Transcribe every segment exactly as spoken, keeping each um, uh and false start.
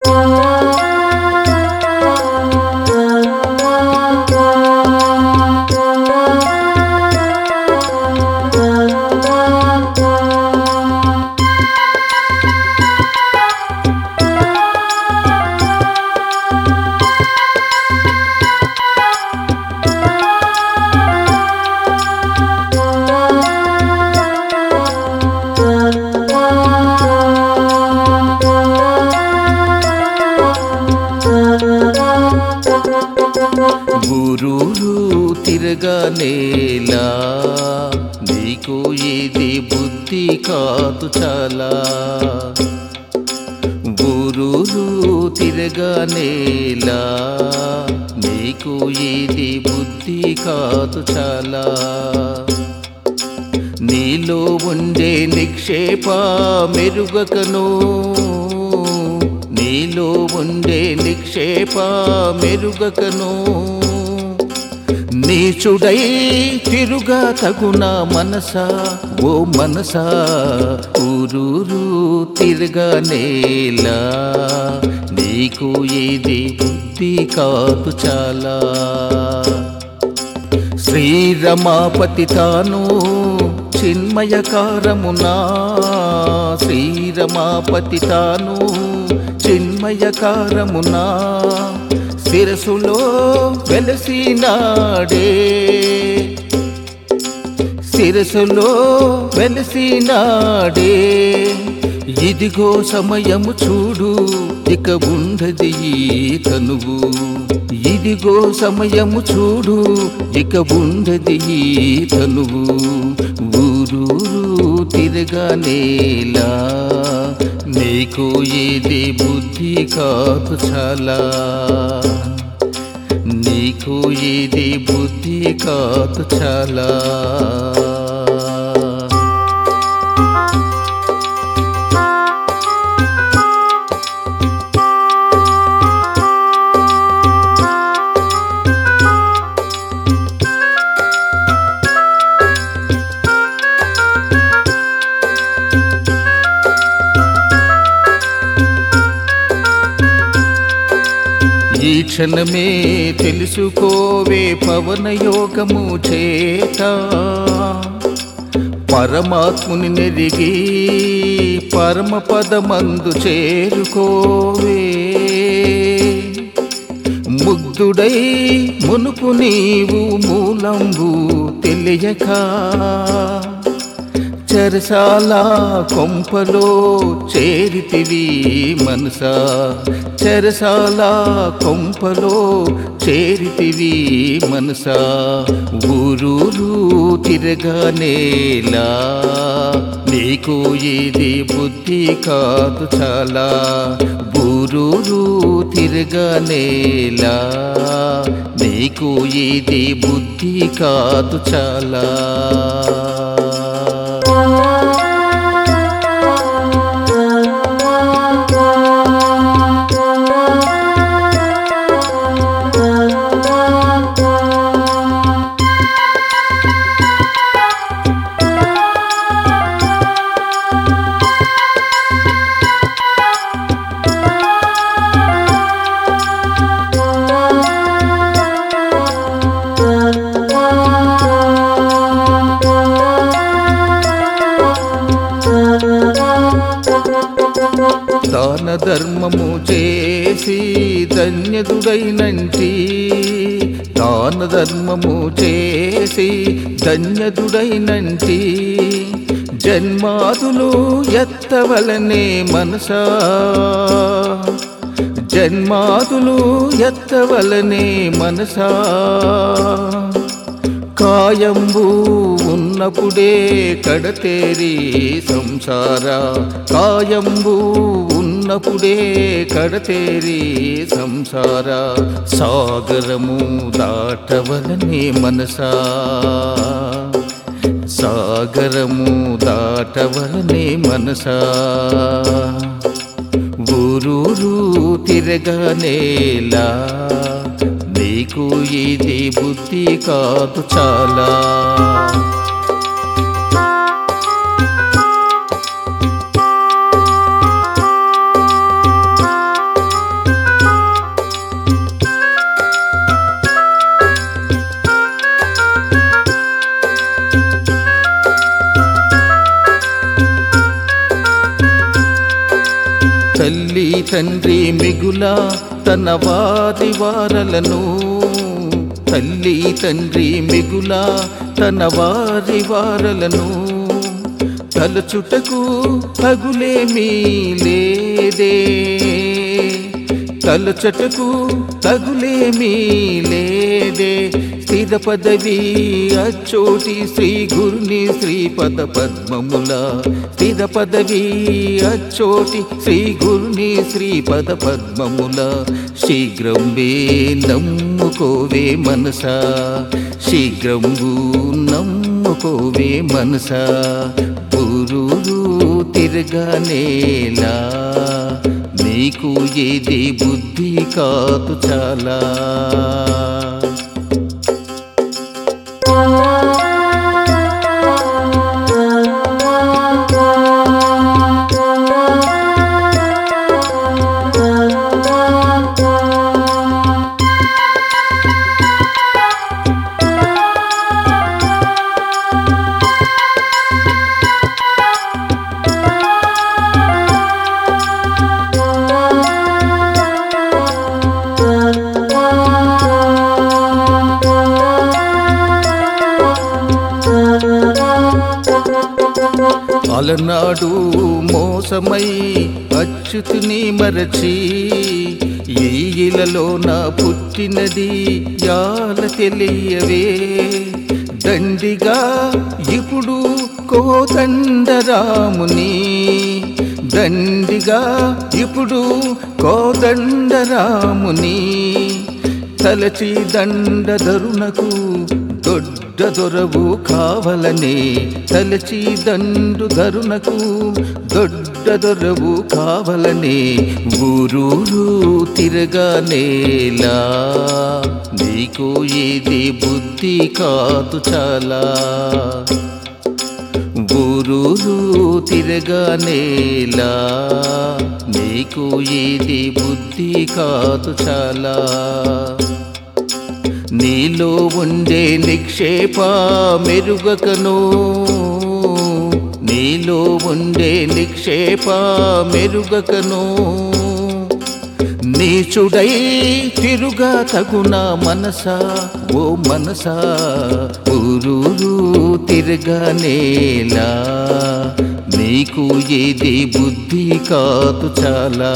ఊరూరు తిరగనేలా నీకు ఇది బుద్ధి కాదు చాలా. ఊరూరు తిరగనేలా నీకు ఇది బుద్ధి కాదు చాలా. నీలో ఉండే నిక్షేప మెరుగకను, నీలో ఉండే నిక్షేప మెరుగకను, నీచుడై తిరుగా తగున మనసా ఓ మనసా. ఊరూరు తిరగనేలా నీకు ఇది బుద్ధి కాదు చాలా. శ్రీరమాపతి తాను చిన్మయకారమునా, శ్రీరమాపతి తాను చిన్మయకారమునా, శిరసులో వెలసినాడే, శిరసులో వెలసినాడే. ఇదిగో సమయము చూడు ఇక ఉండది ఈ తనువు, ఇదిగో సమయము చూడు ఇక ఉండది ఈ తనువు. ఊరూరు తిరగనేలా నీకు ఇది బుద్ధి కాదు చాలా, నీకు ఇది బుద్ధి కాదు చాలా. ఈ క్షణమే తెలుసుకోవే పవన యోగము చేత, పరమాత్ముని నెరిగి పరమ పదమందు చేరుకోవే. ముగ్ధుడై మునుపు నీవు మూలంబు తెలియక, చెరసాల కొంపలో చేరితివి మనసా, చెరసాల కొంపలో చేరితివి మనసా. ఊరూరు తిరగనేలా నీకు ఇది బుద్ధి కాదు చాలా. ఊరూరు తిరగనేలా నీకు ఇది బుద్ధి కాదు చాలా. దాన ధర్మము చేసి ధన్యదుడైనంటి, దాన ధర్మము చేసి ధన్యదుడైనంటి. జన్మాదులు ఎత్తవలనే మనసా, జన్మాదులు ఎత్తవలనే మనసా. కాయంబు ఉన్నప్పుడే కడతేరి సంసార, కాయంబు ఉన్నప్పుడే కడతేరి సంసార. సాగరము దాటవలనే మనసా, సాగరము దాటవలనే మనసా. ఊరూరు తిరగనేలా నీకు ఇది బుద్ధి కాదు చాలా. తల్లి తండ్రి మిగుల తన వారి వారలను తల్లి తండ్రి మిగుల తన వారి వారలను తలచుటకు తగులేమీ లేదే తలచుటకు తగులేమీ లేదే స్థిర పదవి అచ్చోటి శ్రీ గురుని శ్రీపద పద్మముల స్థిర పదవి అచ్చోటి శ్రీ గురుని శ్రీపద పద్మముల శీఘ్రంబే నమ్ముకోవే మనసా శీఘ్రంబు నమ్ముకోవే మనసా ఊరూరు తిరగనేలా నీకు ఏది బుద్ధి కాదు చాలా అలనాడు మోసమై అచ్యుతుని మరచి ఈలలో నా పుట్టినది యాల తెలియవే దండిగా ఇప్పుడు కోదండరాముని దండిగా ఇప్పుడు కోదండరాముని తలచి దండధరునకు దొడ్డ దొరవు కావలనే తలచి దండు ధరునకు దొడ్డ దొరవు కావలనే ఊరూరు తిరగనేలా నీకు ఏది బుద్ధి కాదు చాలా ఊరూరు తిరగనేలా నీకు ఏది బుద్ధి కాదు చాలా నీలో ఉండే నిక్షేప మెరుగకను నీలో ఉండే నిక్షేప మెరుగకను నీచుడై తిరుగా తగున మనసా ఓ మనసా ఊరూరు తిరగనేలా నీకు ఏది బుద్ధి కాదు చాలా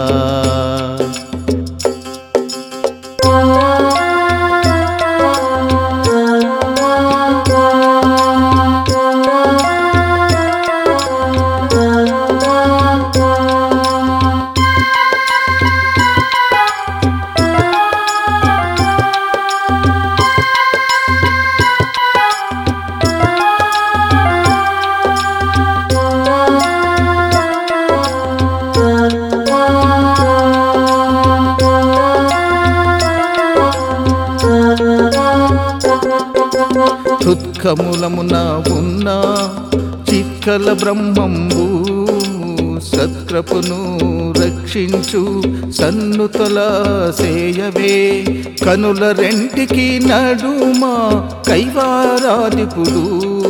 తుత్కములమున ఉన్న చిక్కల బ్రహ్మంబు సత్కృపను రక్షించు సన్నుతల సేయవే కనుల రెంటికి నడుమా కైవారాదిపుడు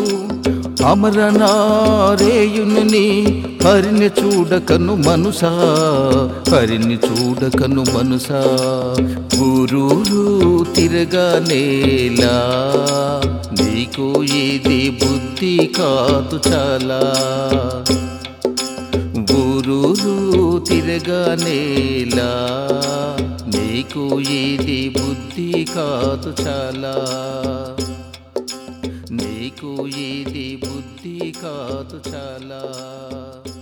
అమరనారేయుని హరిని చూడకను మనుసా హరిని చూడకను మనుసా ఊరూరు తిరగనేలా నీకు ఏది బుద్ధి కాదు చాలా ఊరూరు తిరగనేలా నీకు ఏది బుద్ధి కాదు చాలా నీకు ఏది బుద్ధి కాదు చాలా